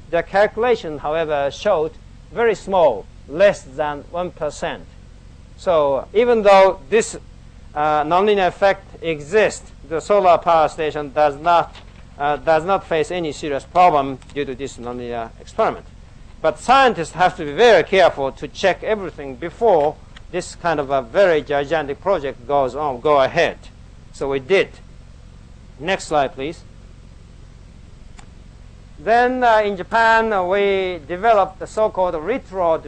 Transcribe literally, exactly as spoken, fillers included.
The calculation, however, showed very small, less than one percent. So even though this uh, nonlinear effect exists, the solar power station does not, uh, does not face any serious problem due to this nonlinear experiment. But scientists have to be very careful to check everything before this kind of a very gigantic project goes on, go ahead. So we did. Next slide, please. Then uh, in Japan, uh, we developed the so-called retro